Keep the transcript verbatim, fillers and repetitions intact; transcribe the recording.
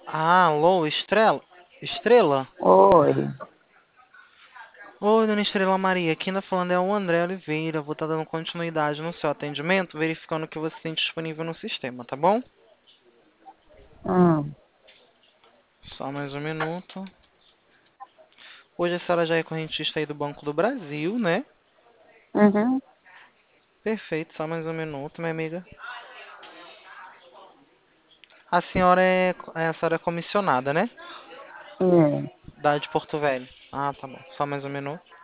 Ah, alô, Estrela? Estrela? Oi. Oi, dona Estrela Maria. Quem tá falando é o André Oliveira. Vou estar dando continuidade no seu atendimento, verificando o que você tem disponível no sistema, tá bom? Hum, Só mais um minuto. Hoje a senhora já é correntista aí do Banco do Brasil, né? uhum, Perfeito, só mais um minuto, minha amiga. A senhora é, é- a senhora é comissionada, né? é. Da de Porto Velho. Ah, tá bom. Só mais um minuto.